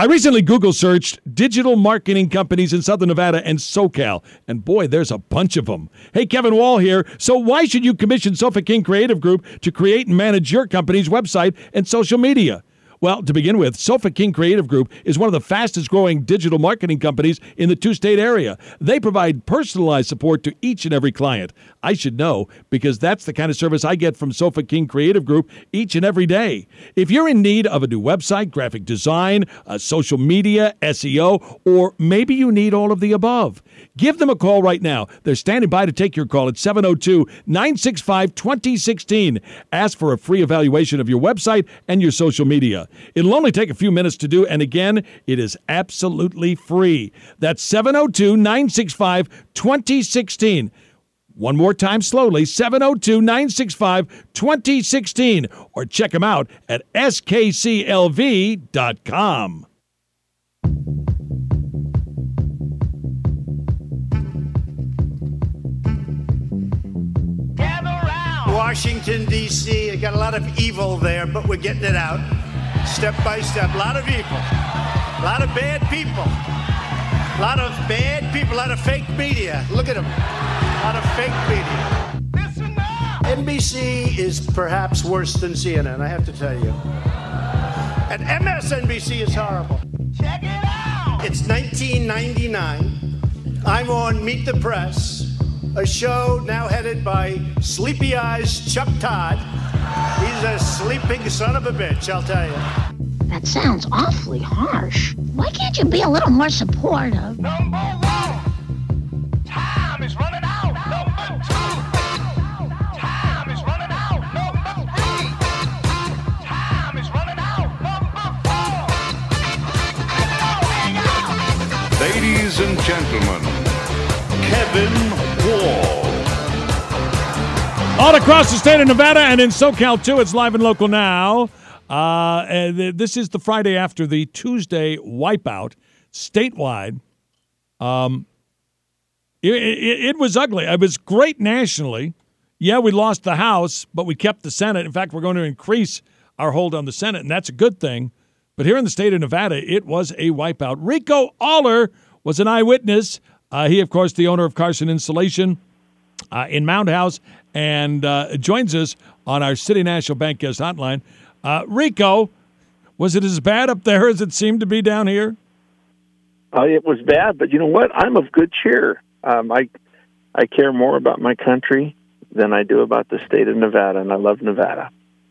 I recently Google searched digital marketing companies in Southern Nevada and SoCal, and boy, there's a bunch of them. Hey, Kevin Wall here. So why should you commission Sofa King Creative Group to create and manage your company's website and social media? Well, to begin with, Sofa King Creative Group is one of the fastest growing digital marketing companies in the two-state area. They provide personalized support to each and every client. I should know because that's the kind of service I get from Sofa King Creative Group each and every day. If you're in need of a new website, graphic design, social media, SEO, or maybe you need all of the above, give them a call right now. They're standing by to take your call at 702-965-2016. Ask for a free evaluation of your website and your social media. It'll only take a few minutes to do, and again, it is absolutely free. That's 702-965-2016. One more time slowly, 702-965-2016, or check them out at skclv.com. Washington, D.C., I got a lot of evil there, but we're getting it out step by step. A lot of evil, a lot of bad people, a lot of bad people, a lot of fake media. Look at them, a lot of fake media. Listen now. NBC is perhaps worse than CNN, I have to tell you. And MSNBC is horrible. Check it out. It's 1999. I'm on Meet the Press, a show now headed by Sleepy Eyes Chuck Todd. He's a sleeping son of a bitch, I'll tell you. That sounds awfully harsh. Why can't you be a little more supportive? Number one, time is running out. Number two, time is running out. Number three, time is running out. Number four. Ladies and gentlemen, Kevin Wall. All across the state of Nevada and in SoCal, too. It's live and local now. This is the Friday after the Tuesday wipeout statewide. It was ugly. It was great nationally. Yeah, we lost the House, but we kept the Senate. In fact, we're going to increase our hold on the Senate, and that's a good thing. But here in the state of Nevada, it was a wipeout. Rico Aller was an eyewitness. He, of course, the owner of Carson Insulation in Mound House, and joins us on our City National Bank guest hotline. Rico, was it as bad up there as it seemed to be down here? It was bad, but you know what? I'm of good cheer. I care more about my country than I do about the state of Nevada, and I love Nevada.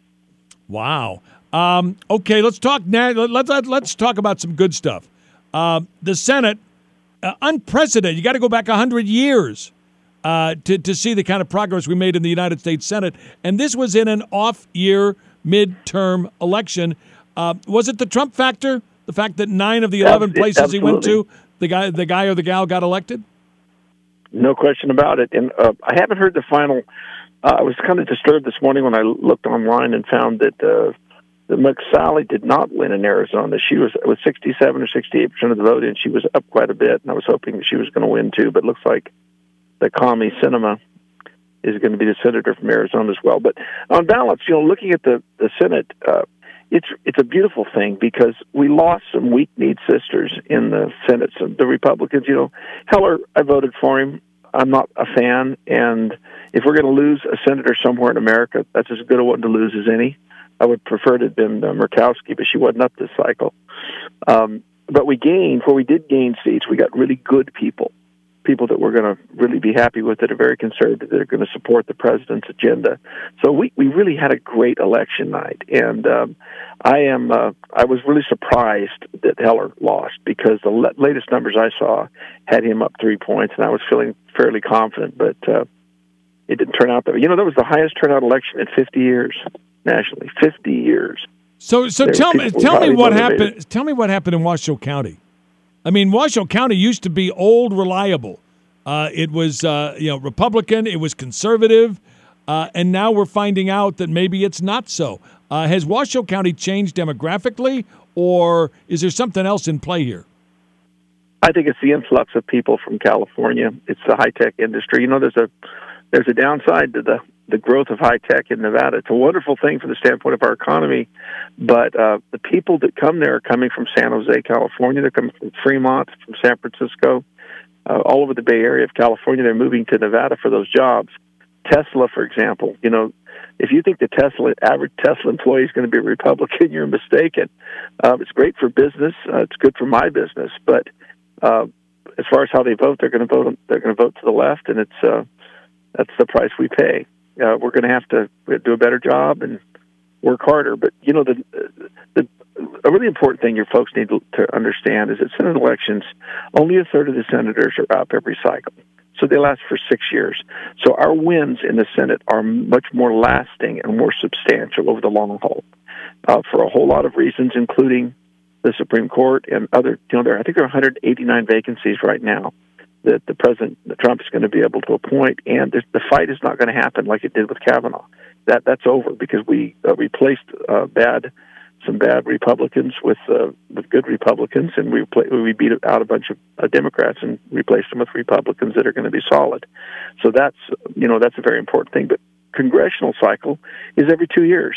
Wow. Okay, let's talk. Let's talk about some good stuff. The Senate, unprecedented. You got to go back 100 years. To see the kind of progress we made in the United States Senate. And this was in an off-year midterm election. Was it the Trump factor? The fact that 9 of the 11 places he went to, the guy or the gal got elected? No question about it. And I haven't heard the final. I was kind of disturbed this morning when I looked online and found that McSally did not win in Arizona. She was 67 or 68% of the vote, and she was up quite a bit. And I was hoping that she was going to win, too. But it looks like that Kami Sinema is going to be the senator from Arizona as well. But on balance, looking at the Senate, it's a beautiful thing because we lost some weak-kneed sisters in the Senate. So the Republicans, Heller, I voted for him. I'm not a fan, and if we're going to lose a senator somewhere in America, that's as good a one to lose as any. I would prefer to have been Murkowski, but she wasn't up this cycle. But we did gain seats. We got really good people that we're going to really be happy with, that are very conservative, that are going to support the president's agenda. So we really had a great election night, and I was really surprised that Heller lost because the latest numbers I saw had him up 3 points, and I was feeling fairly confident, but it didn't turn out that way. That was the highest turnout election in 50 years nationally. 50 years. So tell me what happened. Tell me what happened in Washoe County. I mean, Washoe County used to be old, reliable. It was, Republican. It was conservative. And now we're finding out that maybe it's not so. Has Washoe County changed demographically, or is there something else in play here? I think it's the influx of people from California. It's the high-tech industry. There's a downside to the the growth of high tech in Nevada. It's a wonderful thing from the standpoint of our economy, but the people that come there are coming from San Jose, California. They're coming from Fremont, from San Francisco, all over the Bay Area of California. They're moving to Nevada for those jobs. Tesla, for example, if you think the average Tesla employee is going to be a Republican, you're mistaken. It's great for business. It's good for my business, but as far as how they vote, they're going to vote. They're going to vote to the left, and that's the price we pay. We're going to have to do a better job and work harder. But a really important thing your folks need to understand is that Senate elections, only a third of the senators are up every cycle. So they last for 6 years. So our wins in the Senate are much more lasting and more substantial over the long haul for a whole lot of reasons, including the Supreme Court and other. I think there are 189 vacancies right now that Trump is going to be able to appoint, and the fight is not going to happen like it did with Kavanaugh. That's over because we replaced some bad Republicans with good Republicans, and we beat out a bunch of Democrats and replaced them with Republicans that are going to be solid. So that's a very important thing. But congressional cycle is every 2 years.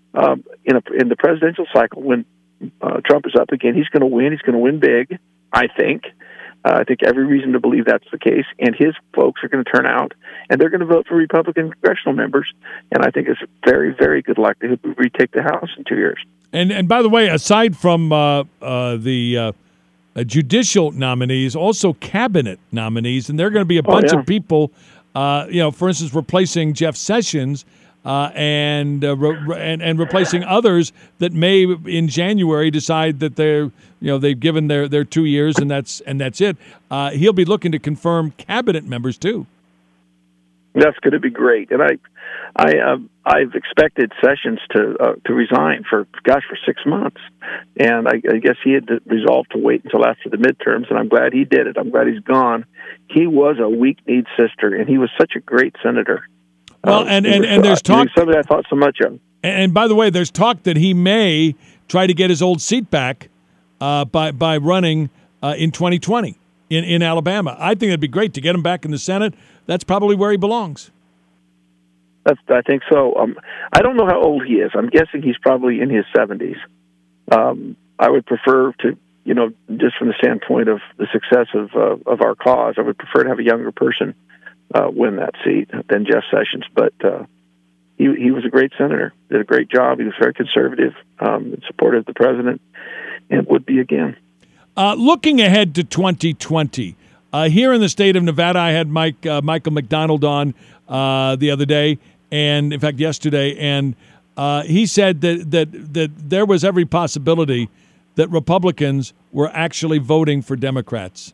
In the presidential cycle, when Trump is up again, he's going to win. He's going to win big, I think. I think every reason to believe that's the case, and his folks are going to turn out, and they're going to vote for Republican congressional members, and I think it's a very, very good likelihood we retake the House in 2 years. And by the way, aside from the judicial nominees, also cabinet nominees, and there are going to be a bunch of people, for instance, replacing Jeff Sessions and replacing others that may in January decide that they've given their 2 years and that's it. He'll be looking to confirm cabinet members too. That's going to be great, and I've expected Sessions to resign for 6 months, and I guess he had resolved to wait until after the midterms, and I'm glad he did it. I'm glad he's gone. He was a weak-kneed sister, and he was such a great senator. Well, and there's talk. Somebody I thought so much of. And by the way, there's talk that he may try to get his old seat back by running in 2020 in Alabama. I think it'd be great to get him back in the Senate. That's probably where he belongs. I think so. I don't know how old he is. I'm guessing he's probably in his 70s. I would prefer to, just from the standpoint of the success of our cause, I would prefer to have a younger person win that seat than Jeff Sessions. But he was a great senator, did a great job. He was very conservative, and supportive of the president, and would be again. Looking ahead to 2020, here in the state of Nevada, I had Michael McDonald on the other day, and in fact yesterday, and he said that there was every possibility that Republicans were actually voting for Democrats.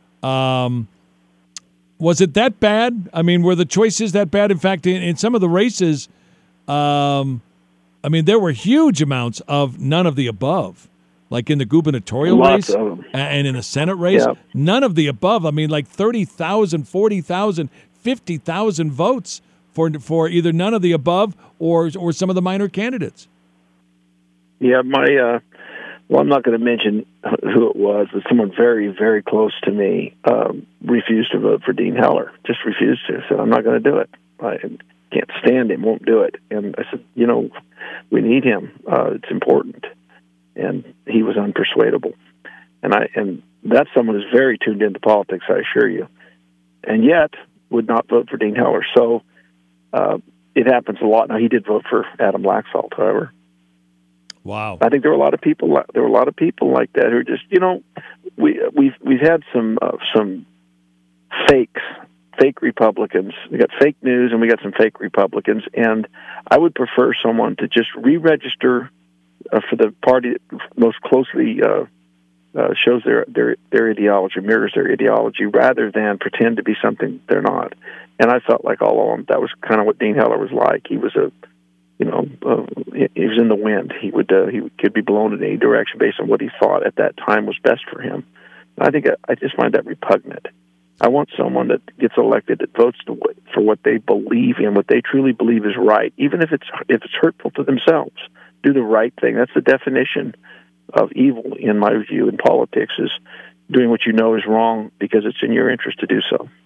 Was it that bad? I mean, were the choices that bad? In fact, in some of the races, there were huge amounts of none of the above. Like in the gubernatorial race and in the Senate race, none of the above. I mean, like 30,000, 40,000, 50,000 votes for either none of the above or some of the minor candidates. Yeah, I'm not going to mention who it was, but someone very, very close to me refused to vote for Dean Heller. Just refused to. Said, I'm not going to do it. I can't stand him, won't do it. And I said, we need him. It's important. And he was unpersuadable. And that's someone who's very tuned into politics, I assure you, and yet would not vote for Dean Heller. So it happens a lot. Now, he did vote for Adam Laxalt, however. Wow. I think there were a lot of people like that who are just, we've had some fake Republicans. We got fake news and we got some fake Republicans, and I would prefer someone to just re-register for the party that most closely shows their ideology, mirrors their ideology, rather than pretend to be something they're not. And I felt like all along that was kind of what Dean Heller was like. He was he was in the wind. He could be blown in any direction based on what he thought at that time was best for him. I think I just find that repugnant. I want someone that gets elected that votes for what they believe in, what they truly believe is right, even if it's hurtful to themselves. Do the right thing. That's the definition of evil, in my view, in politics, is doing what you know is wrong because it's in your interest to do so.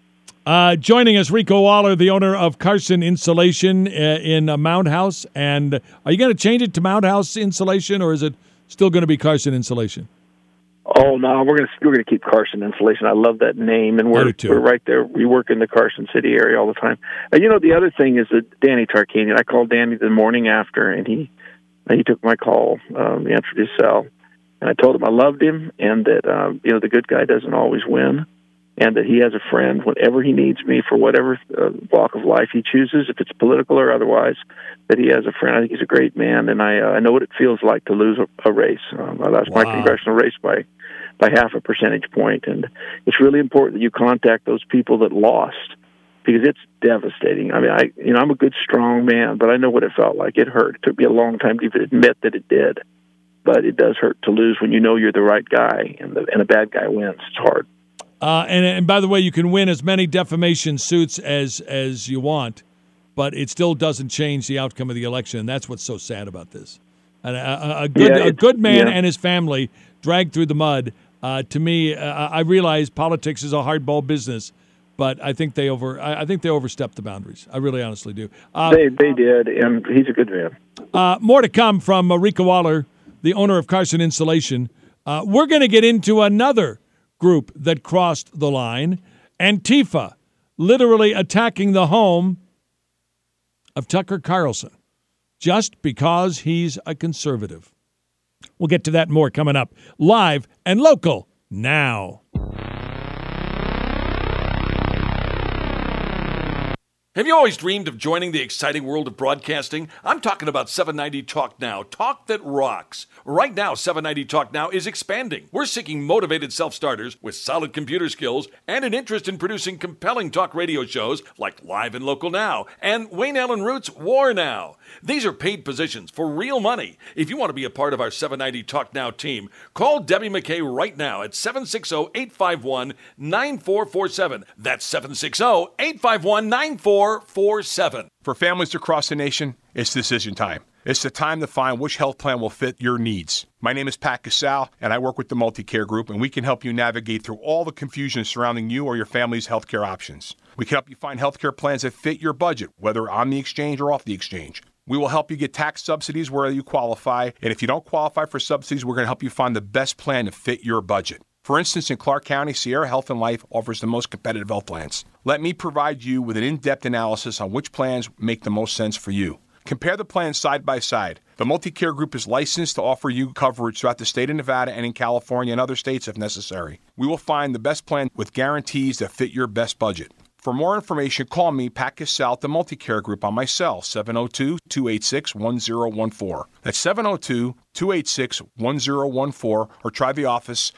Joining us, Rico Waller, the owner of Carson Insulation in Mound House. And are you going to change it to Mound House Insulation, or is it still going to be Carson Insulation? Oh no, we're gonna keep Carson Insulation. I love that name, and we're right there. We work in the Carson City area all the time. And the other thing is that Danny Tarkanian. I called Danny the morning after, and he took my call. He answered his cell, and I told him I loved him, and that the good guy doesn't always win, and that he has a friend whenever he needs me for whatever walk of life he chooses, if it's political or otherwise. That he has a friend. I think he's a great man, and I know what it feels like to lose a race. I lost my congressional race by half a percentage point, and it's really important that you contact those people that lost, because it's devastating. I mean, I'm a good, strong man, but I know what it felt like. It hurt. It took me a long time to even admit that it did, but it does hurt to lose when you know you're the right guy and a bad guy wins. It's hard. And by the way, you can win as many defamation suits as you want, but it still doesn't change the outcome of the election, and that's what's so sad about this. And a good man and his family dragged through the mud. To me, I realize politics is a hardball business, but I think they overstepped the boundaries. I really honestly do. They did, and he's a good man. More to come from Rico Waller, the owner of Carson Insulation. We're going to get into another group that crossed the line, Antifa, literally attacking the home of Tucker Carlson just because he's a conservative. We'll get to that and more coming up. Live and local now. Have you always dreamed of joining the exciting world of broadcasting? I'm talking about 790 Talk Now, talk that rocks. Right now, 790 Talk Now is expanding. We're seeking motivated self-starters with solid computer skills and an interest in producing compelling talk radio shows like Live and Local Now and Wayne Allen Root's War Now. These are paid positions for real money. If you want to be a part of our 790 Talk Now team, call Debbie McKay right now at 760-851-9447. That's 760-851-9447. For families across the nation, it's decision time. It's the time to find which health plan will fit your needs. My name is Pat Casal, and I work with the MultiCare Group, and we can help you navigate through all the confusion surrounding you or your family's healthcare options. We can help you find healthcare plans that fit your budget, whether on the exchange or off the exchange. We will help you get tax subsidies where you qualify, and if you don't qualify for subsidies, we're going to help you find the best plan to fit your budget. For instance, in Clark County, Sierra Health and Life offers the most competitive health plans. Let me provide you with an in-depth analysis on which plans make the most sense for you. Compare the plans side by side. The MultiCare Group is licensed to offer you coverage throughout the state of Nevada and in California and other states if necessary. We will find the best plan with guarantees that fit your best budget. For more information, call me, Pat Casal, at the MultiCare Group on my cell, 702-286-1014. That's 702-286-1014, or try the office,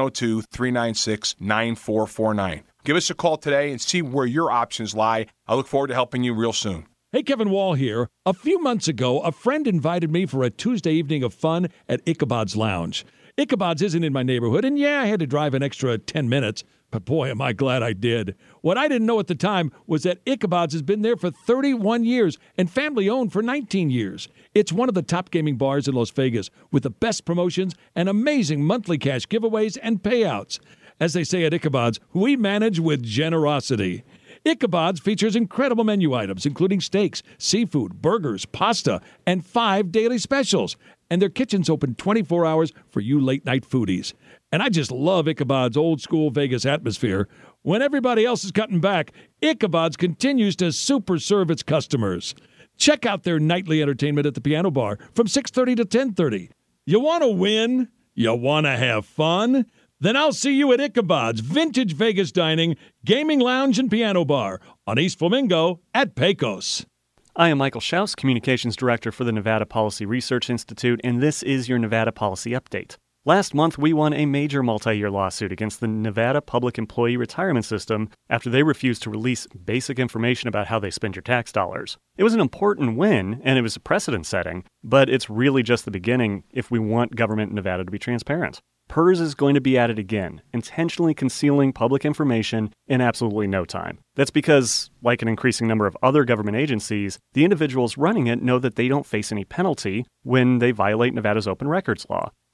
702-396-9449. Give us a call today and see where your options lie. I look forward to helping you real soon. Hey, Kevin Wall here. A few months ago, a friend invited me for a Tuesday evening of fun at Ichabod's Lounge. Ichabod's isn't in my neighborhood, and yeah, I had to drive an extra 10 minutes, but boy, am I glad I did. What I didn't know at the time was that Ichabod's has been there for 31 years and family-owned for 19 years. It's one of the top gaming bars in Las Vegas with the best promotions and amazing monthly cash giveaways and payouts. As they say at Ichabod's, we manage with generosity. Ichabod's features incredible menu items, including steaks, seafood, burgers, pasta, and 5 daily specials. And their kitchen's open 24 hours for you late-night foodies. And I just love Ichabod's old-school Vegas atmosphere. When everybody else is cutting back, Ichabod's continues to super serve its customers. Check out their nightly entertainment at the Piano Bar from 6:30 to 10:30. You want to win? You want to have fun? Then I'll see you at Ichabod's Vintage Vegas Dining, Gaming Lounge, and Piano Bar on East Flamingo at Pecos. I am Michael Schaus, Communications Director for the Nevada Policy Research Institute, and this is your Nevada Policy Update. Last month, we won a major multi-year lawsuit against the Nevada Public Employee Retirement System after they refused to release basic information about how they spend your tax dollars. It was an important win, and it was precedent-setting, but it's really just the beginning if we want government in Nevada to be transparent. PERS is going to be at it again, intentionally concealing public information in absolutely no time. That's because, like an increasing number of other government agencies, the individuals running it know that they don't face any penalty when they violate Nevada's open records law.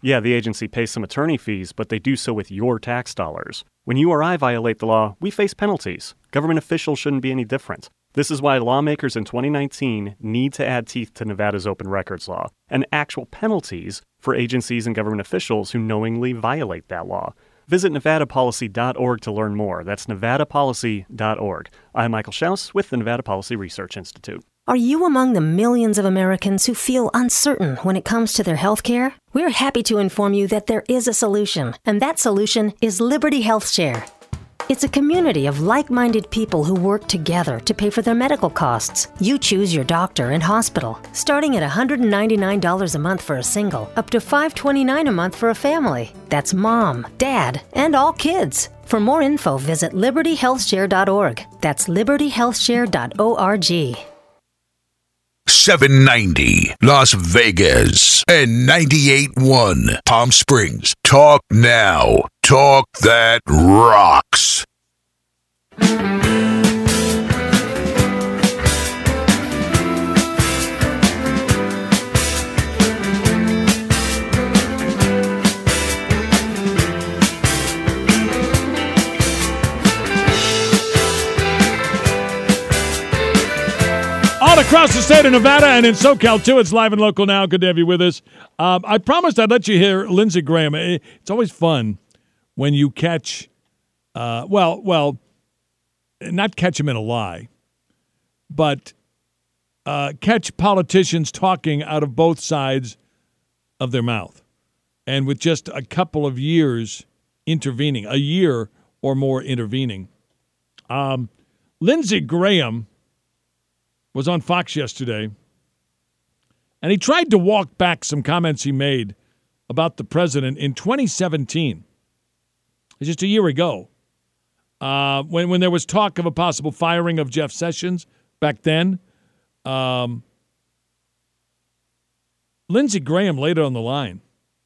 Yeah, the agency pays some attorney fees, but they do so with your tax dollars. When you or I violate the law, we face penalties. Government officials shouldn't be any different. This is why lawmakers in 2019 need to add teeth to Nevada's open records law and actual penalties for agencies and government officials who knowingly violate that law. Visit nevadapolicy.org to learn more. That's nevadapolicy.org. I'm Michael Schaus with the Nevada Policy Research Institute. Are you among the millions of Americans who feel uncertain when it comes to their health care? We're happy to inform you that there is a solution, and that solution is Liberty Health Share. It's a community of like-minded people who work together to pay for their medical costs. You choose your doctor and hospital, starting at $199 a month for a single, up to $529 a month for a family. That's mom, dad, and all kids. For more info, visit libertyhealthshare.org. That's libertyhealthshare.org. 790 Las Vegas and 98.1 Palm Springs. Talk now. Talk that rocks. All across the state of Nevada and in SoCal, too. It's live and local now. Good to have you with us. I promised I'd let you hear Lindsey Graham. It's always fun when you catch, not catch him in a lie, but catch politicians talking out of both sides of their mouth. And with just a couple of years intervening, a year or more intervening. Lindsey Graham was on Fox yesterday, and he tried to walk back some comments he made about the president in 2017, just a year ago, when there was talk of a possible firing of Jeff Sessions back then. Lindsey Graham laid it on the line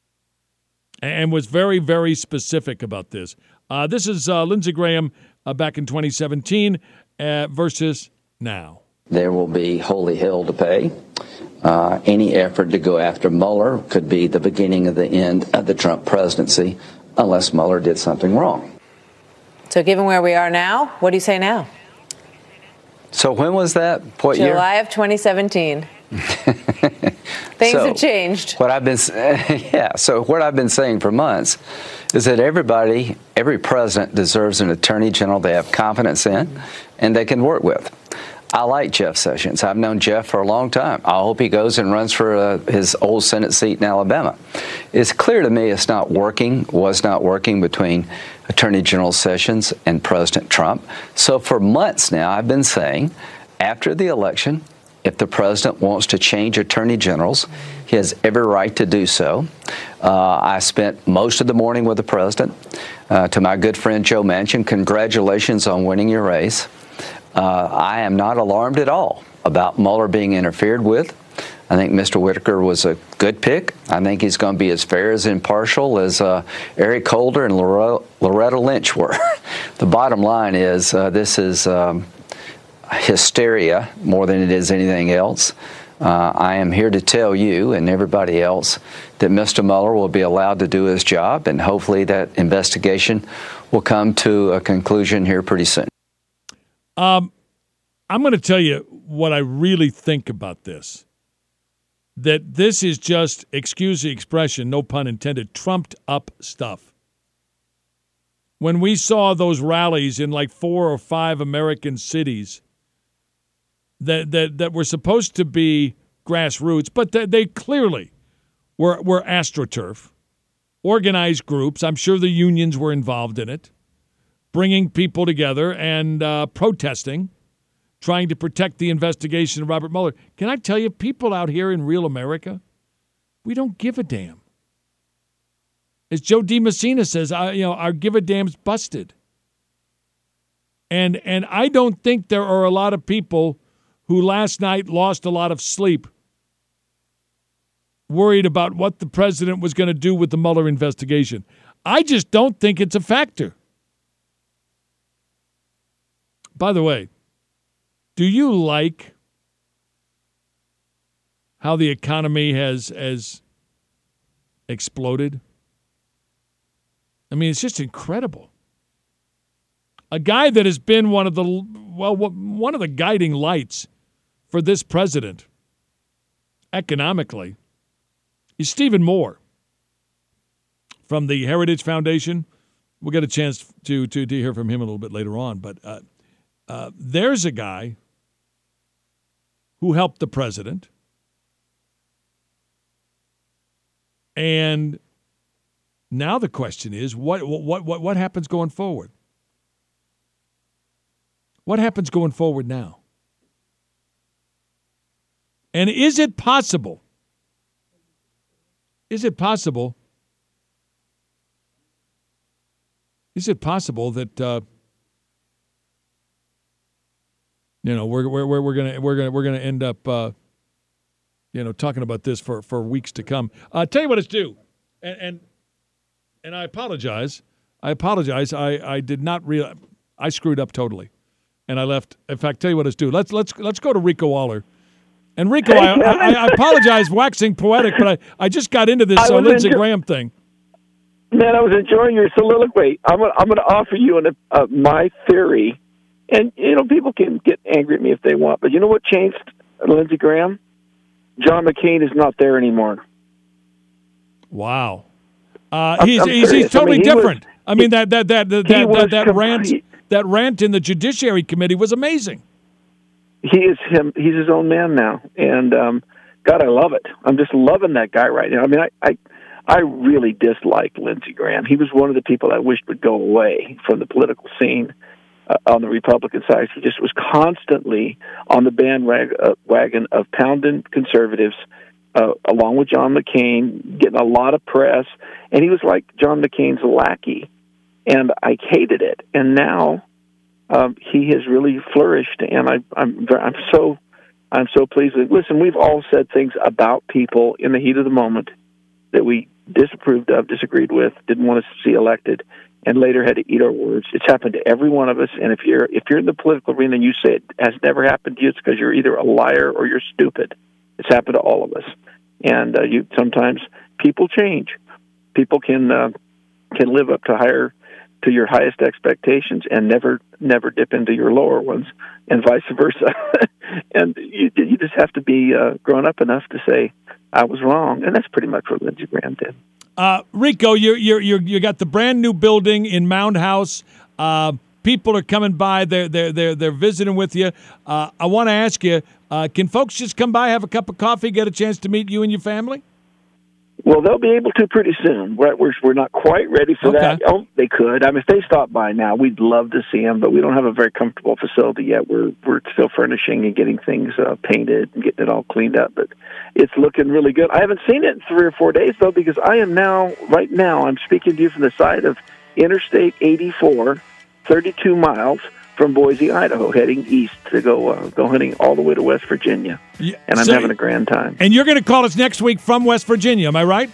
and was very, very specific about this. This is Lindsey Graham back in 2017 versus now. There will be holy hell to pay. Any effort to go after Mueller could be the beginning of the end of the Trump presidency unless Mueller did something wrong. So given where we are now, what do you say now? So when was that? What year? July of 2017. Things have changed. So what I've been saying for months is that every president deserves an attorney general they have confidence in and they can work with. I like Jeff Sessions. I've known Jeff for a long time. I hope he goes and runs for his old Senate seat in Alabama. It's clear to me was not working between Attorney General Sessions and President Trump. So for months now, I've been saying, after the election, if the president wants to change attorney generals, he has every right to do so. I spent most of the morning with the president. To my good friend Joe Manchin, congratulations on winning your race. I am not alarmed at all about Mueller being interfered with. I think Mr. Whitaker was a good pick. I think he's going to be as fair as impartial as Eric Holder and Loretta Lynch were. The bottom line is this is hysteria more than it is anything else. I am here to tell you and everybody else that Mr. Mueller will be allowed to do his job, and hopefully that investigation will come to a conclusion here pretty soon. I'm going to tell you what I really think about this. That this is just, excuse the expression, no pun intended, trumped up stuff. When we saw those rallies in like 4 or 5 American cities that were supposed to be grassroots, but they clearly were AstroTurf, organized groups. I'm sure the unions were involved in it, bringing people together and protesting, trying to protect the investigation of Robert Mueller. Can I tell you, people out here in real America, we don't give a damn. As Joe DiMessina says, our give a damn's busted. And I don't think there are a lot of people who last night lost a lot of sleep worried about what the president was going to do with the Mueller investigation. I just don't think it's a factor. By the way, do you like how the economy has exploded. I mean, it's just incredible. A guy that has been one of the guiding lights for this president economically is Stephen Moore from the Heritage Foundation. We'll get a chance to hear from him a little bit later on. But there's a guy who helped the president. And now the question is, what happens going forward? What happens going forward now? And is it possible that we're gonna end up talking about this for weeks to come? Tell you what it's due, and I apologize. I did not realize I screwed up totally, and I left. In fact, tell you what it's due. Let's go to Rico Waller. And Rico, I apologize, waxing poetic, but I just got into this Lindsey Graham thing. Man, I was enjoying your soliloquy. I'm going to offer you my theory, and people can get angry at me if they want, but you know what changed Lindsey Graham? John McCain is not there anymore. Wow, he's totally different. That rant in the Judiciary Committee was amazing. He is him. He's his own man now, and God, I love it. I'm just loving that guy right now. I mean, I really disliked Lindsey Graham. He was one of the people I wished would go away from the political scene on the Republican side. He just was constantly on the bandwagon of pounding conservatives, along with John McCain, getting a lot of press, and he was like John McCain's lackey, and I hated it. And now he has really flourished, and I'm so pleased with it. Listen, we've all said things about people in the heat of the moment that we disapproved of, disagreed with, didn't want to see elected, and later had to eat our words. It's happened to every one of us, and if you're in the political arena and you say it has never happened to you, it's because you're either a liar or you're stupid. It's happened to all of us, and sometimes people change. People can live up to your highest expectations and never dip into your lower ones, and vice versa. And you just have to be grown up enough to say, I was wrong, and that's pretty much what Lindsey Graham did. Rico, you got the brand new building in Mound House. People are coming by. They're visiting with you. I want to ask you, can folks just come by, have a cup of coffee, get a chance to meet you and your family? Well, they'll be able to pretty soon. We're not quite ready for that. Oh, they could. I mean, if they stop by now, we'd love to see them, but we don't have a very comfortable facility yet. We're still furnishing and getting things painted and getting it all cleaned up, but it's looking really good. I haven't seen it in 3 or 4 days, though, because I'm speaking to you from the side of Interstate 84, 32 miles from Boise, Idaho, heading east to go hunting all the way to West Virginia. Yeah, and I'm having a grand time. And you're going to call us next week from West Virginia, am I right?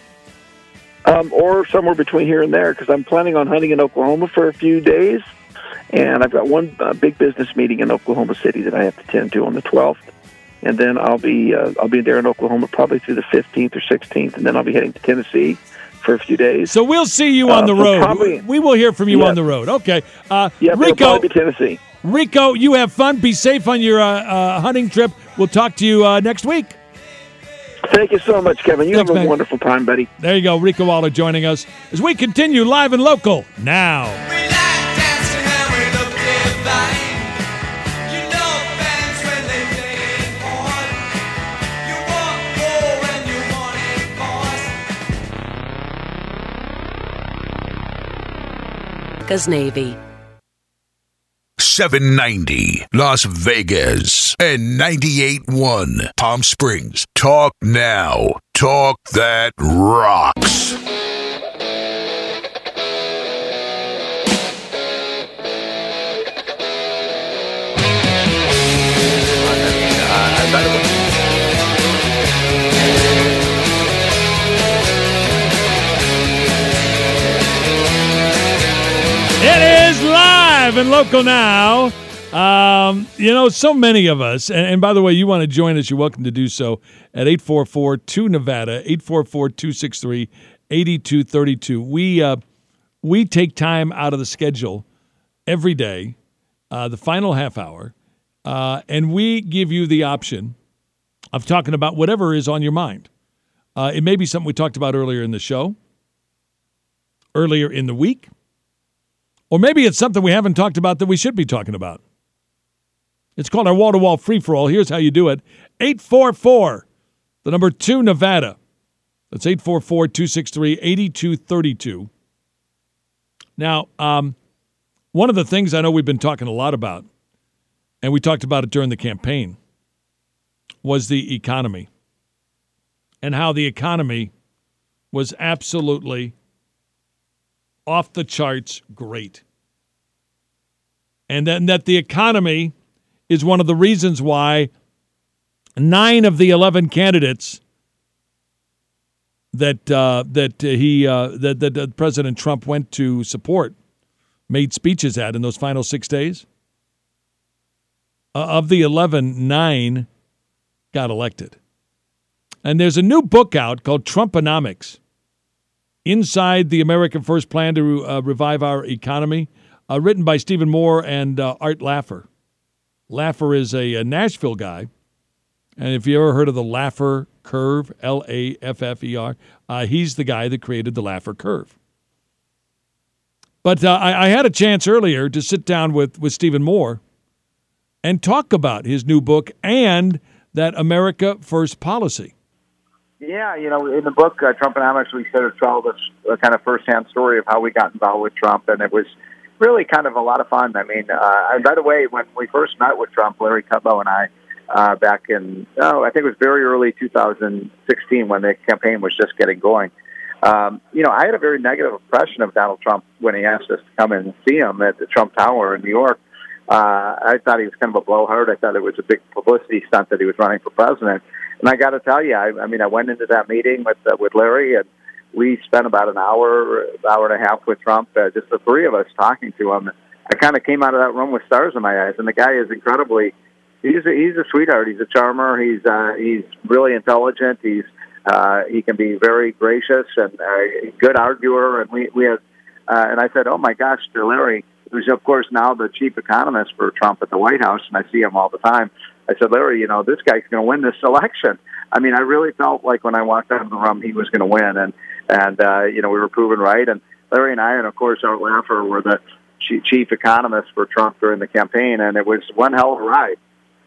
Or somewhere between here and there, because I'm planning on hunting in Oklahoma for a few days, and I've got one big business meeting in Oklahoma City that I have to attend to on the 12th, and then I'll be there in Oklahoma probably through the 15th or 16th, and then I'll be heading to Tennessee for a few days. So we'll see you on the road. We will hear from you on the road. Okay. Rico, Tennessee. Rico, you have fun. Be safe on your hunting trip. We'll talk to you next week. Thank you so much, Kevin. Thanks, have a wonderful time, buddy. There you go. Rico Waller joining us as we continue live and local now. Navy. 790 Las Vegas and 98.1 Palm Springs. Talk now. Talk that rocks. It is live and local now. So many of us, and by the way, you want to join us, you're welcome to do so at 844-2-NEVADA, 844-263-8255. 8232. We take time out of the schedule every day, the final half hour, and we give you the option of talking about whatever is on your mind. It may be something we talked about earlier in the show, earlier in the week, or maybe it's something we haven't talked about that we should be talking about. It's called our wall-to-wall free-for-all. Here's how you do it. 844, the number 2, Nevada. That's 844-263-8232. Now, one of the things I know we've been talking a lot about, and we talked about it during the campaign, was the economy. And how the economy was absolutely off the charts great. And then that the economy is one of the reasons why 9 of the 11 candidates that President Trump went to support made speeches at in those final 6 days. Of the 11, 9 got elected. And there's a new book out called Trumponomics, Inside the American First Plan to Revive Our Economy, written by Stephen Moore and Art Laffer. Laffer is a Nashville guy. And if you ever heard of the Laffer curve, Laffer, he's the guy that created the Laffer curve. But I had a chance earlier to sit down with Stephen Moore and talk about his new book and that America First policy. Yeah, in the book, Trumponomics, we sort of tell this kind of firsthand story of how we got involved with Trump, and it was really kind of a lot of fun. I mean, and by the way, when we first met with Trump, Larry Kudlow and I, back in, I think it was very early 2016 when the campaign was just getting going. I had a very negative impression of Donald Trump when he asked us to come in and see him at the Trump Tower in New York. I thought he was kind of a blowhard. I thought it was a big publicity stunt that he was running for president. And I got to tell you, I went into that meeting with Larry, and we spent about an hour and a half with Trump, just the three of us talking to him. I kind of came out of that room with stars in my eyes, and the guy is incredibly. He's a sweetheart. He's a charmer. He's really intelligent. He can be very gracious and a good arguer. And we had, and I said, oh my gosh, to Larry, who's of course now the chief economist for Trump at the White House, and I see him all the time. I said, Larry, this guy's going to win this election. I mean, I really felt like when I walked out of the room, he was going to win, and we were proven right. And Larry and I, and of course Art Laffer, were the chief economists for Trump during the campaign, and it was one hell of a ride.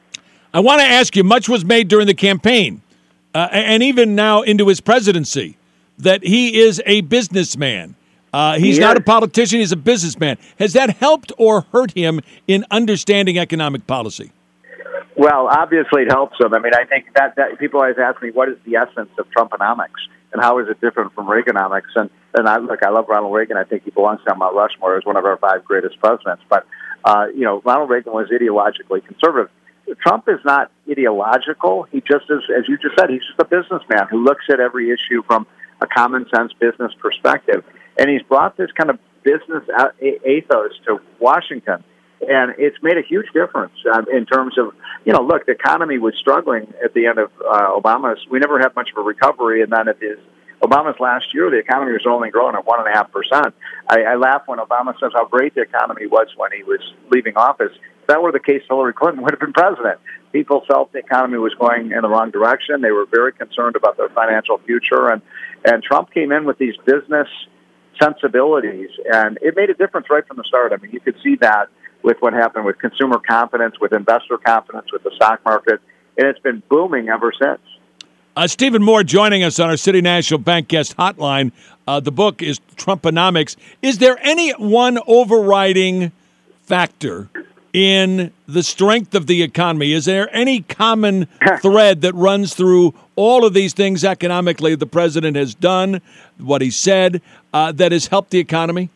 I want to ask you, much was made during the campaign, and even now into his presidency, that he is a businessman. He's not a politician, he's a businessman. Has that helped or hurt him in understanding economic policy? Well, obviously it helps him. I mean, I think that people always ask me, what is the essence of Trumponomics, and how is it different from Reaganomics? And I love Ronald Reagan. I think he belongs on Mount Rushmore as one of our 5 greatest presidents. But, Ronald Reagan was ideologically conservative. Trump is not ideological. He just is, as you just said, he's just a businessman who looks at every issue from a common sense business perspective. And he's brought this kind of business ethos to Washington. And it's made a huge difference in terms of, look, the economy was struggling at the end of Obama's. We never had much of a recovery. And then Obama's last year, the economy was only growing at 1.5%. I laugh when Obama says how great the economy was when he was leaving office. If that were the case, Hillary Clinton would have been president. People felt the economy was going in the wrong direction. They were very concerned about their financial future. And Trump came in with these business sensibilities, and it made a difference right from the start. I mean, you could see that with what happened with consumer confidence, with investor confidence, with the stock market, and it's been booming ever since. Stephen Moore joining us on our City National Bank guest hotline. The book is Trumponomics. Is there any one overriding factor in the strength of the economy? Is there any common thread that runs through all of these things economically the president has done, what he said, that has helped the economy?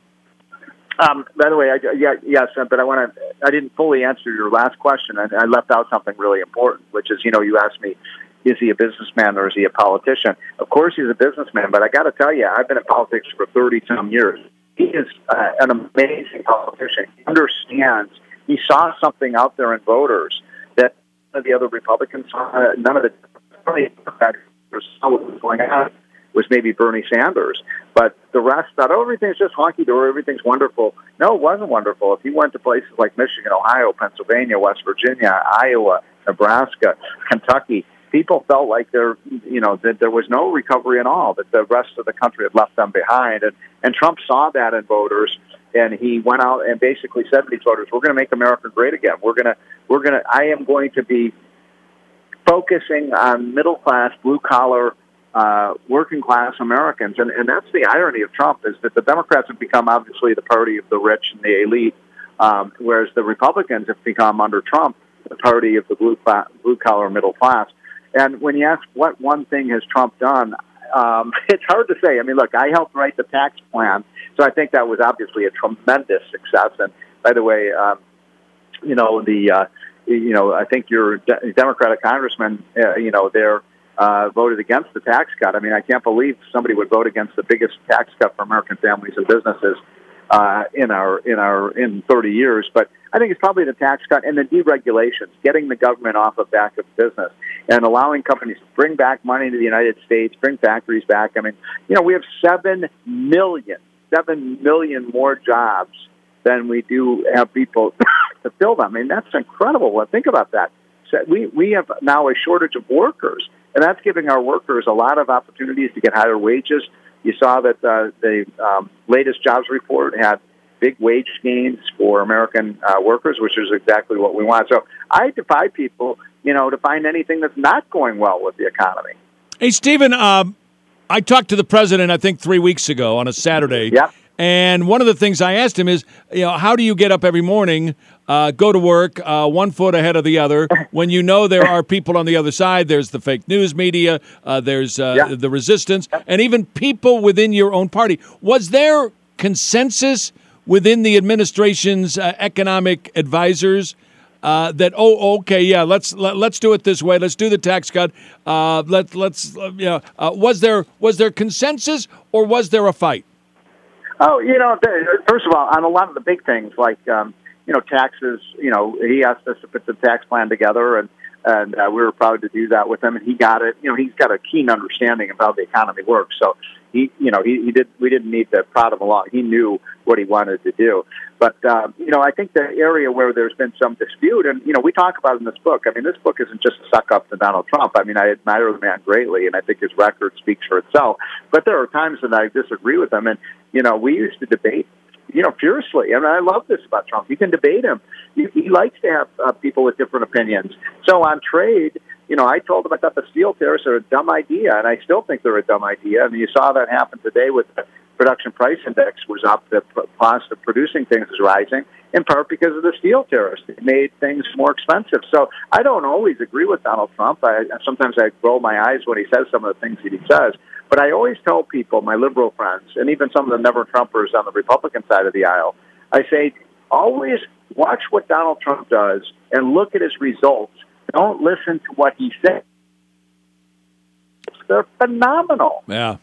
By the way, yes, but I didn't fully answer your last question. I left out something really important, which is, you asked me, is he a businessman or is he a politician? Of course he's a businessman, but I got to tell you, I've been in politics for 30-some years. He is an amazing politician. He understands. He saw something out there in voters that none of the other Republicans saw, none of the Democrats saw what was going on. was maybe Bernie Sanders. But the rest thought, oh, everything's just honky-dory, everything's wonderful. No, it wasn't wonderful. If you went to places like Michigan, Ohio, Pennsylvania, West Virginia, Iowa, Nebraska, Kentucky, people felt like that there was no recovery at all, that the rest of the country had left them behind. And Trump saw that in voters, and he went out and basically said to these voters, we're going to make America great again. I am going to be focusing on middle-class, blue-collar, working-class Americans. And that's the irony of Trump, is that the Democrats have become, obviously, the party of the rich and the elite, whereas the Republicans have become, under Trump, the party of the blue-collar middle class. And when you ask what one thing has Trump done, it's hard to say. I mean, look, I helped write the tax plan, so I think that was obviously a tremendous success. And by the way, I think your Democratic congressman, they're voted against the tax cut. I mean, I can't believe somebody would vote against the biggest tax cut for American families and businesses in 30 years. But I think it's probably the tax cut and the deregulations, getting the government off of back of business and allowing companies to bring back money to the United States, bring factories back. I mean, we have 7 million more jobs than we do have people to fill them. I mean, that's incredible. Well, think about that. So we have now a shortage of workers, and that's giving our workers a lot of opportunities to get higher wages. You saw that the latest jobs report had big wage gains for American workers, which is exactly what we want. So I defy people, to find anything that's not going well with the economy. Hey, Stephen, I talked to the president, I think 3 weeks ago on a Saturday. Yep. And one of the things I asked him is, how do you get up every morning, go to work 1 foot ahead of the other, when there are people on the other side? There's the fake news media, there's the resistance, and even people within your own party. Was there consensus within the administration's economic advisors that let's do it this way, let's do the tax cut, was there consensus, or was there a fight? Oh, first of all, on a lot of the big things like, taxes, he asked us to put the tax plan together, and we were proud to do that with him, and he got it. He's got a keen understanding of how the economy works. So we didn't need to prod him along. He knew what he wanted to do. But, I think the area where there's been some dispute, and, we talk about it in this book. I mean, this book isn't just a suck up to Donald Trump. I mean, I admire the man greatly, and I think his record speaks for itself. But there are times that I disagree with him, and, we used to debate, furiously. I mean, I love this about Trump. You can debate him. He likes to have people with different opinions. So on trade, I told him I thought the steel tariffs are a dumb idea, and I still think they're a dumb idea. And you saw that happen today with the production price index was up. The cost of producing things is rising, in part because of the steel tariffs. It made things more expensive. So I don't always agree with Donald Trump. Sometimes I roll my eyes when he says some of the things that he says. But I always tell people, my liberal friends, and even some of the never-Trumpers on the Republican side of the aisle, I say, always watch what Donald Trump does and look at his results. Don't listen to what he says. They're phenomenal. Yeah.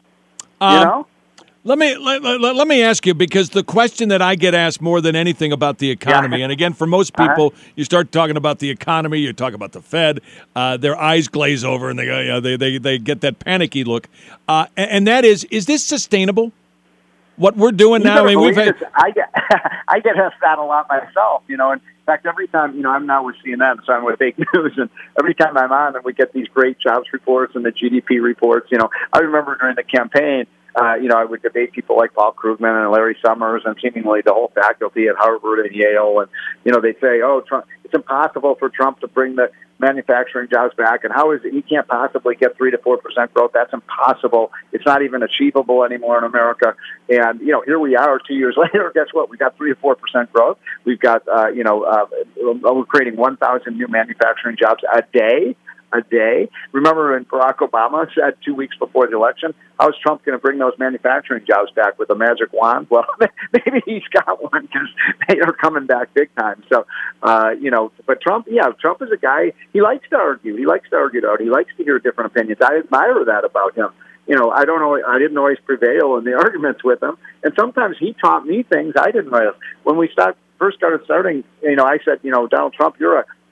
Let me ask you, because the question that I get asked more than anything about the economy, and again, for most people, you start talking about the economy, you talk about the Fed, their eyes glaze over and they go, they get that panicky look, and that is this sustainable? What we're doing now? I mean, I get asked that a lot myself. In fact, every time I'm now with CNN, so I'm with fake news, and every time I'm on, and we get these great jobs reports and the GDP reports. I remember during the campaign. I would debate people like Paul Krugman and Larry Summers and seemingly the whole faculty at Harvard and Yale. And, they'd say, Trump, it's impossible for Trump to bring the manufacturing jobs back. And how is it he can't possibly get 3 to 4% growth? That's impossible. It's not even achievable anymore in America. And, here we are 2 years later. Guess what? We got 3 to 4% growth. We've got, we're creating 1,000 new manufacturing jobs a day. Remember when Barack Obama said 2 weeks before the election, how is Trump going to bring those manufacturing jobs back with a magic wand? Well, maybe he's got one because they are coming back big time. So, but Trump is a guy, he likes to argue. He likes to argue it out. He likes to hear different opinions. I admire that about him. I didn't always prevail in the arguments with him. And sometimes he taught me things I didn't know. When we first started, I said, Donald Trump, you're a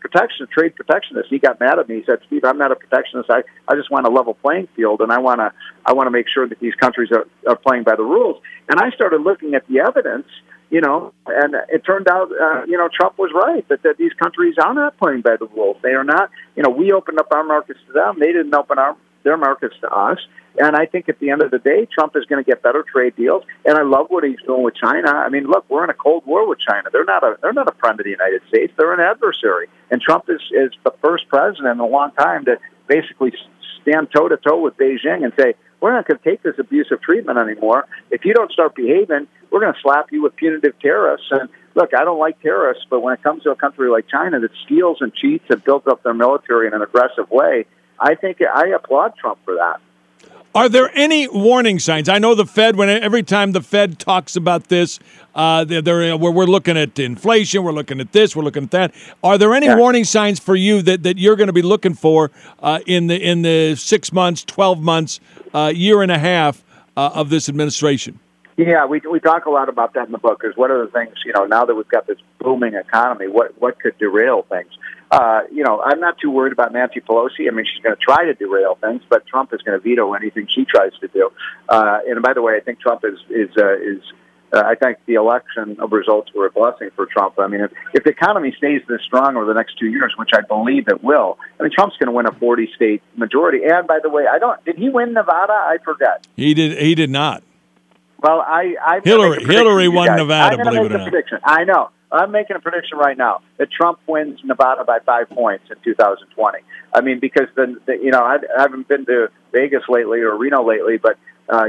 trade protectionist. He got mad at me. He said, "Steve, I'm not a protectionist. I just want a level playing field, and I want to make sure that these countries are playing by the rules." And I started looking at the evidence, and it turned out, Trump was right that these countries are not playing by the rules. They are not. We opened up our markets to them. They didn't open their markets to us. And I think at the end of the day, Trump is going to get better trade deals. And I love what he's doing with China. I mean, look, we're in a Cold War with China. They're not a friend of the United States. They're an adversary. And Trump is the first president in a long time to basically stand toe-to-toe with Beijing and say, we're not going to take this abusive treatment anymore. If you don't start behaving, we're going to slap you with punitive tariffs. And look, I don't like tariffs, but when it comes to a country like China that steals and cheats and builds up their military in an aggressive way, I applaud Trump for that. Are there any warning signs? I know the Fed, every time the Fed talks about this, we're looking at inflation, we're looking at this, we're looking at that. Are there any warning signs for you that you're going to be looking for in the 6 months, 12 months, year and a half of this administration? Yeah, we talk a lot about that in the book. Because what are the things, now that we've got this booming economy, what could derail things? I'm not too worried about Nancy Pelosi. I mean, she's going to try to derail things, but Trump is going to veto anything she tries to do. And by the way, I think Trump I think the election results were a blessing for Trump. I mean, if the economy stays this strong over the next 2 years, which I believe it will, I mean, Trump's going to win a 40-state majority. And by the way, did he win Nevada? I forget. He did not. Well, Hillary won Nevada, believe it or not. Prediction. I know. I'm making a prediction right now that Trump wins Nevada by 5 points in 2020. I mean, because I haven't been to Vegas lately or Reno lately, but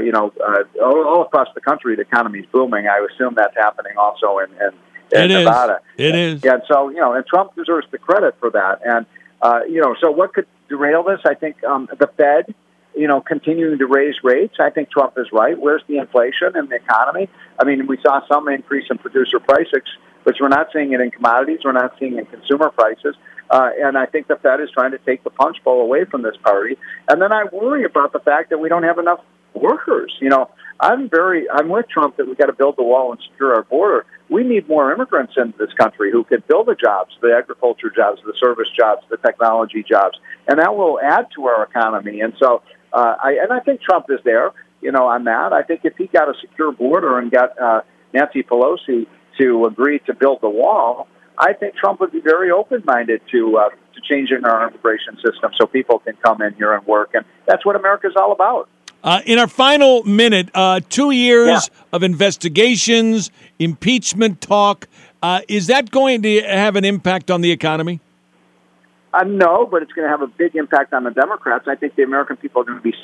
all across the country, the economy is booming. I assume that's happening also in Nevada. It is. And so, and Trump deserves the credit for that. And, so what could derail this? I think the Fed, continuing to raise rates. I think Trump is right. Where's the inflation in the economy? I mean, we saw some increase in producer prices, but we're not seeing it in commodities. We're not seeing it in consumer prices. And I think the Fed is trying to take the punch bowl away from this party. And then I worry about the fact that we don't have enough workers. I'm with Trump that we've got to build the wall and secure our border. We need more immigrants in this country who can build the jobs, the agriculture jobs, the service jobs, the technology jobs, and that will add to our economy. And so, I think Trump is there, on that. I think if he got a secure border and got Nancy Pelosi to agree to build the wall, I think Trump would be very open-minded to changing our immigration system so people can come in here and work, and that's what America's all about. In our final minute, 2 years of investigations, impeachment talk, is that going to have an impact on the economy? No, but it's going to have a big impact on the Democrats. I think the American people are going to be...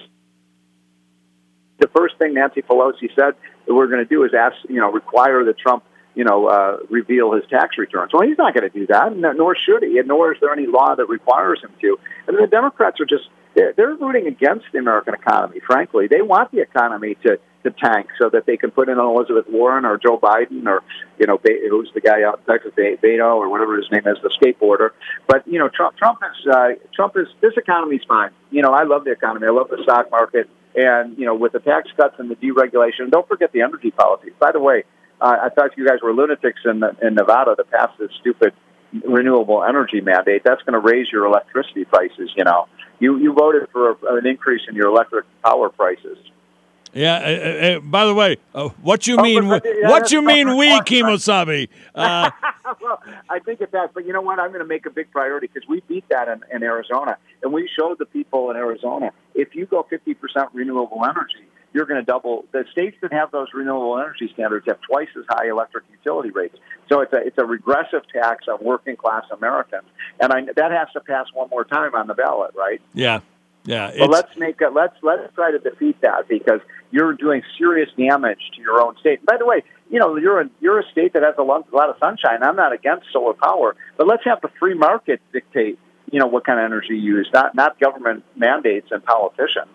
The first thing Nancy Pelosi said that we're going to do is require that Trump, reveal his tax returns. Well, he's not going to do that, nor should he, and nor is there any law that requires him to. And the Democrats are they're rooting against the American economy, frankly. They want the economy to tank so that they can put in Elizabeth Warren or Joe Biden or, who's the guy out in Texas, Beto or whatever his name is, the skateboarder. But, Trump is, this economy's fine. I love the economy. I love the stock market. And, with the tax cuts and the deregulation, don't forget the energy policy. By the way, I thought you guys were lunatics in Nevada to pass this stupid renewable energy mandate. That's going to raise your electricity prices, You voted for an increase in your electric power prices. Yeah. By the way, what you mean? What you mean, we, Kimosabe? Well, I think it's that. But you know what? I'm going to make a big priority because we beat that in Arizona, and we showed the people in Arizona if you go 50% renewable energy, you're going to double. The states that have those renewable energy standards have twice as high electric utility rates. So it's a regressive tax on working class Americans, and that has to pass one more time on the ballot, right? Yeah. Yeah. But let's try to defeat that because you're doing serious damage to your own state. By the way, you're a state that has a lot of sunshine. I'm not against solar power, but let's have the free market dictate, what kind of energy you use, not government mandates and politicians.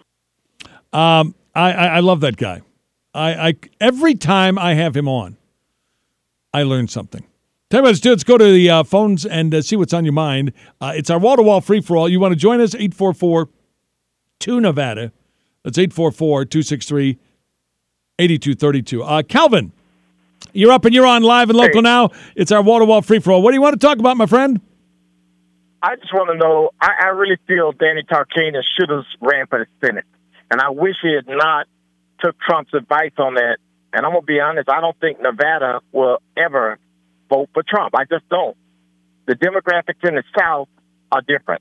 I love that guy. I every time I have him on, I learn something. Tell you what, let's go to the phones and see what's on your mind. It's our wall-to-wall free-for-all. You want to join us? 844-2-NEVADA. That's 844-263-8232. Calvin, you're up and you're on live and local now. It's our wall-to-wall free-for-all. What do you want to talk about, my friend? I just want to know, I really feel Danny Tarkanian should have ran for the Senate. And I wish he had not took Trump's advice on that. And I'm going to be honest, I don't think Nevada will ever vote for Trump. I just don't. The demographics in the South are different.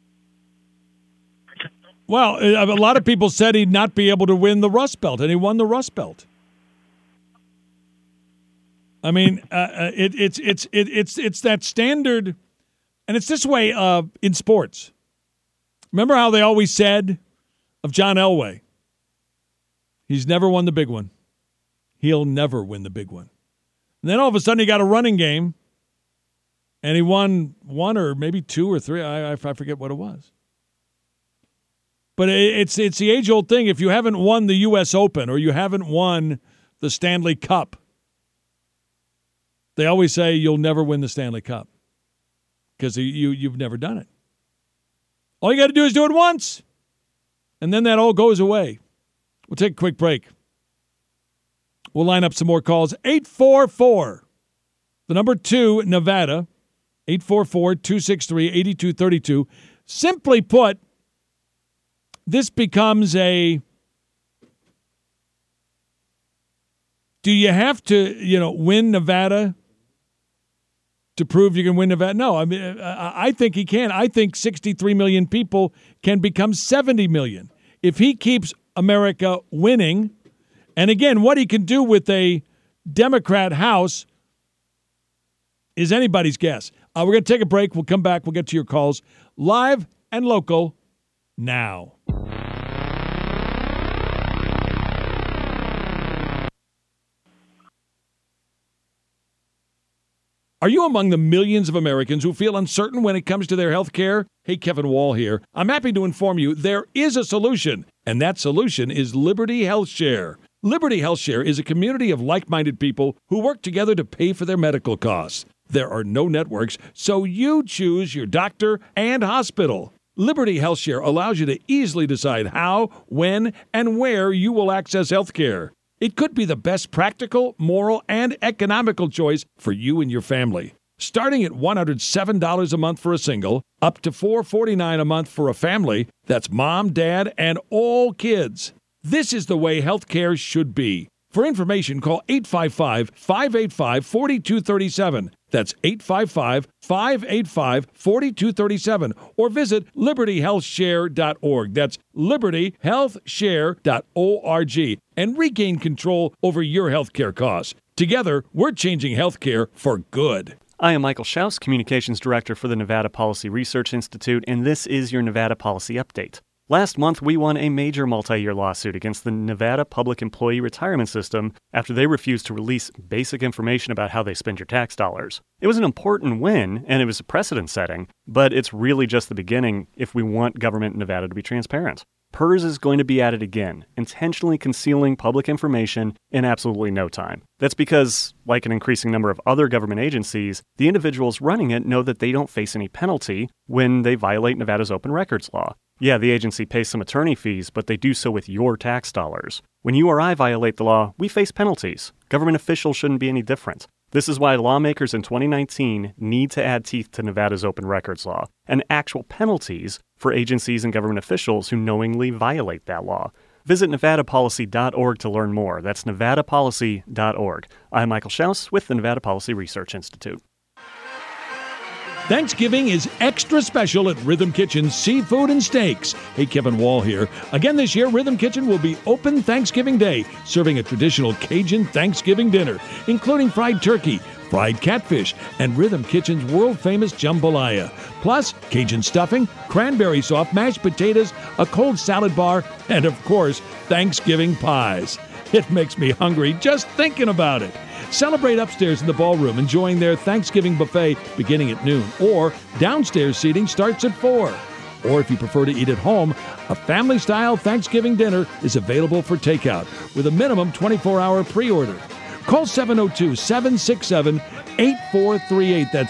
Well, a lot of people said he'd not be able to win the Rust Belt, and he won the Rust Belt. I mean, it's that standard, and it's this way in sports. Remember how they always said of John Elway, he's never won the big one. He'll never win the big one. And then all of a sudden he got a running game, and he won one or maybe two or three. I forget what it was. But it's the age-old thing. If you haven't won the U.S. Open or you haven't won the Stanley Cup, they always say you'll never win the Stanley Cup because you've never done it. All you got to do is do it once, and then that all goes away. We'll take a quick break. We'll line up some more calls. 844, the number 2, Nevada, 844-263-8232. Simply put, this becomes do you have to, win Nevada to prove you can win Nevada? No, I mean, I think he can. I think 63 million people can become 70 million. If he keeps America winning, and again, what he can do with a Democrat House is anybody's guess. We're going to take a break. We'll come back. We'll get to your calls live and local now. Are you among the millions of Americans who feel uncertain when it comes to their health care? Hey, Kevin Wall here. I'm happy to inform you there is a solution, and that solution is Liberty Health Share. Liberty Health Share is a community of like-minded people who work together to pay for their medical costs. There are no networks, so you choose your doctor and hospital. Liberty Health Share allows you to easily decide how, when, and where you will access health care. It could be the best practical, moral, and economical choice for you and your family. Starting at $107 a month for a single, up to $449 a month for a family, that's mom, dad, and all kids. This is the way health care should be. For information, call 855-585-4237. That's 855-585-4237. Or visit libertyhealthshare.org. That's libertyhealthshare.org. And regain control over your health care costs. Together, we're changing health care for good. I am Michael Schaus, Communications Director for the Nevada Policy Research Institute, and this is your Nevada Policy Update. Last month, we won a major multi-year lawsuit against the Nevada Public Employee Retirement System after they refused to release basic information about how they spend your tax dollars. It was an important win, and it was a precedent-setting, but it's really just the beginning if we want government in Nevada to be transparent. PERS is going to be at it again, intentionally concealing public information in absolutely no time. That's because, like an increasing number of other government agencies, the individuals running it know that they don't face any penalty when they violate Nevada's open records law. Yeah, the agency pays some attorney fees, but they do so with your tax dollars. When you or I violate the law, we face penalties. Government officials shouldn't be any different. This is why lawmakers in 2019 need to add teeth to Nevada's open records law and actual penalties for agencies and government officials who knowingly violate that law. Visit nevadapolicy.org to learn more. That's nevadapolicy.org. I'm Michael Schaus with the Nevada Policy Research Institute. Thanksgiving is extra special at Rhythm Kitchen Seafood and Steaks. Hey, Kevin Wall here. Again this year, Rhythm Kitchen will be open Thanksgiving Day, serving a traditional Cajun Thanksgiving dinner, including fried turkey, fried catfish, and Rhythm Kitchen's world-famous jambalaya. Plus, Cajun stuffing, cranberry sauce, mashed potatoes, a cold salad bar, and, of course, Thanksgiving pies. It makes me hungry just thinking about it. Celebrate upstairs in the ballroom, enjoying their Thanksgiving buffet beginning at noon, or downstairs seating starts at 4. Or if you prefer to eat at home, a family-style Thanksgiving dinner is available for takeout with a minimum 24-hour pre-order. Call 702-767-8438. That's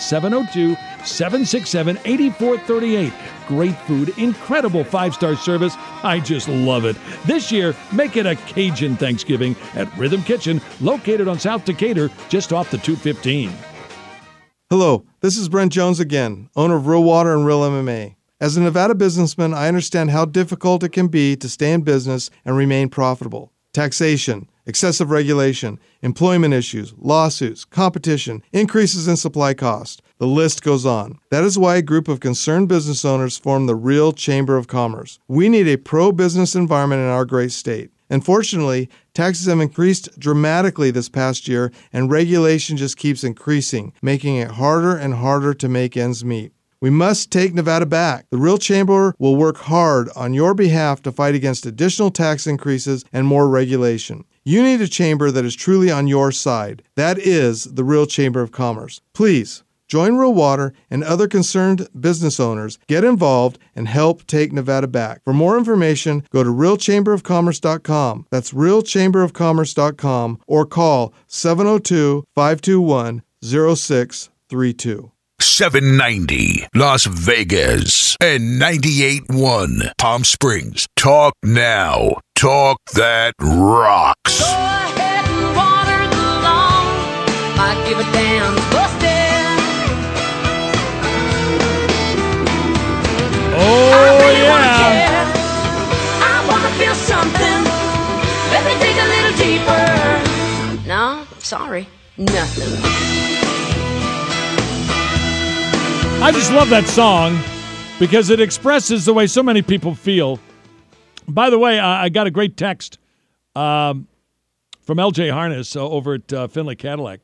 702-767-8438. Great food, incredible 5-star service. I just love it. This year, make it a Cajun Thanksgiving at Rhythm Kitchen, located on South Decatur, just off the 215. Hello, this This is Brent Jones again, owner of Real Water and Real MMA. As a Nevada businessman, I understand how difficult it can be to stay in business and remain profitable. Taxation, excessive regulation, employment issues, lawsuits, competition, increases in supply cost. The list goes on. That is why a group of concerned business owners formed the Real Chamber of Commerce. We need a pro-business environment in our great state. Unfortunately, taxes have increased dramatically this past year, and regulation just keeps increasing, making it harder and harder to make ends meet. We must take Nevada back. The Real Chamber will work hard on your behalf to fight against additional tax increases and more regulation. You need a chamber that is truly on your side. That is the Real Chamber of Commerce. Please, join Real Water and other concerned business owners. Get involved and help take Nevada back. For more information, go to realchamberofcommerce.com. That's realchamberofcommerce.com or call 702-521-0632. 790 Las Vegas and 98.1 Palm Springs. Talk now. Talk that rocks. Go ahead and water the lawn. Might give a damn busted. Oh, really yeah. I want to feel something. Let me dig a little deeper. No, sorry, nothing. I just love that song because it expresses the way so many people feel. By the way, I got a great text from LJ Harness over at Finley Cadillac.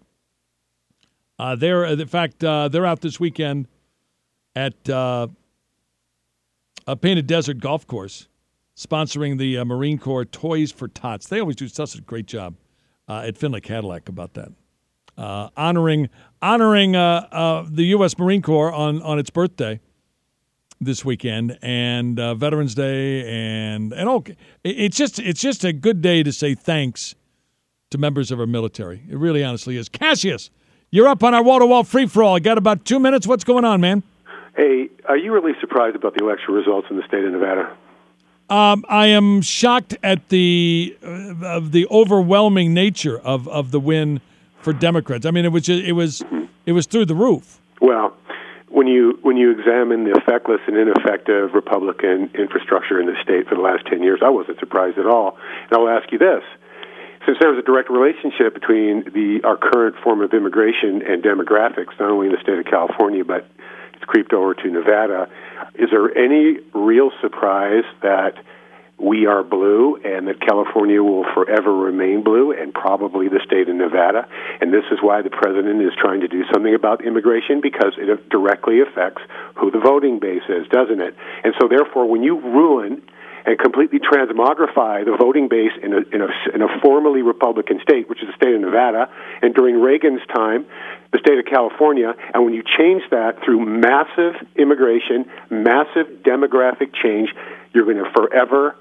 They're out this weekend at a Painted Desert Golf Course, sponsoring the Marine Corps Toys for Tots. They always do such a great job at Finley Cadillac about that. Honoring the U.S. Marine Corps on its birthday this weekend, and Veterans Day, and all. It's just a good day to say thanks to members of our military. It really honestly is. Cassius, you're up on our wall-to-wall free-for-all. I got about 2 minutes. What's going on, man? Hey, are you really surprised about the election results in the state of Nevada? I am shocked at the overwhelming nature of the win for Democrats. I mean, it was through the roof. Well, when you examine the feckless and ineffective Republican infrastructure in the state for the last 10 years, I wasn't surprised at all. And I'll ask you this. Since there's a direct relationship between our current form of immigration and demographics, not only in the state of California, but it's creeped over to Nevada, is there any real surprise that we are blue and that California will forever remain blue, and probably the state of Nevada? And this is why the president is trying to do something about immigration, because it directly affects who the voting base is, doesn't it? And so therefore, when you ruin and completely transmogrify the voting base in a formerly Republican state, which is the state of Nevada, and during Reagan's time, the state of California, and when you change that through massive immigration, massive demographic change, you're going to forever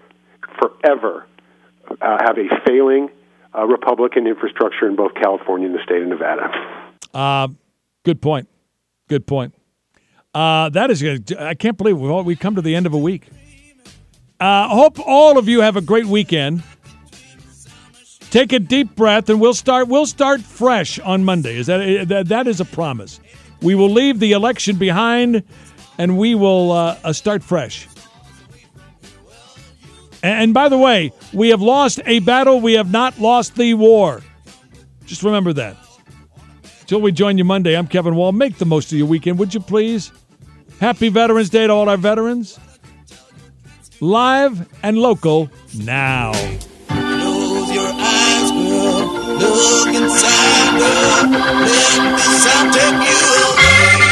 have a failing Republican infrastructure in both California and the state of Nevada. Good point. That is good. I can't believe we've come to the end of a week. Hope all of you have a great weekend. Take a deep breath, and we'll start fresh on Monday. That is a promise. We will leave the election behind, and we will start fresh. And by the way, we have lost a battle. We have not lost the war. Just remember that. Until we join you Monday, I'm Kevin Wall. Make the most of your weekend, would you please? Happy Veterans Day to all our veterans. Live and local now. Close your eyes, girl. Look inside, girl. Let the sound take you away.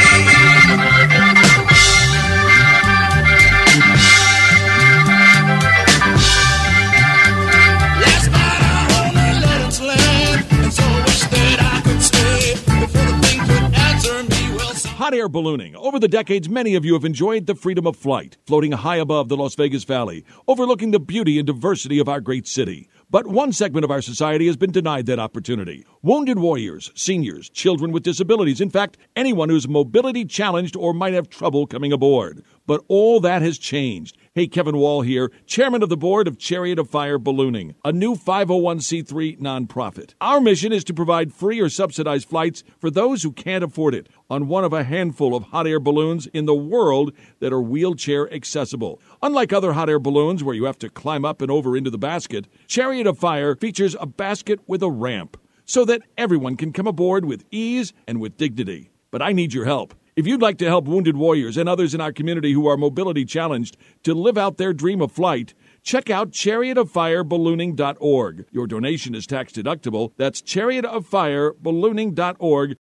Last night I only let it slip, and so wish that I could stay before the thing could answer me. Well, Hot air ballooning. Over the decades, many of you have enjoyed the freedom of flight, floating high above the Las Vegas Valley, overlooking the beauty and diversity of our great city. But one segment of our society has been denied that opportunity. Wounded warriors, seniors, children with disabilities, in fact, anyone who's mobility challenged or might have trouble coming aboard. But all that has changed. Hey, Kevin Wall here, chairman of the board of Chariot of Fire Ballooning, a new 501c3 nonprofit. Our mission is to provide free or subsidized flights for those who can't afford it on one of a handful of hot air balloons in the world that are wheelchair accessible. Unlike other hot air balloons where you have to climb up and over into the basket, Chariot of Fire features a basket with a ramp so that everyone can come aboard with ease and with dignity. But I need your help. If you'd like to help wounded warriors and others in our community who are mobility challenged to live out their dream of flight, check out chariotoffireballooning.org. Your donation is tax deductible. That's chariotoffireballooning.org.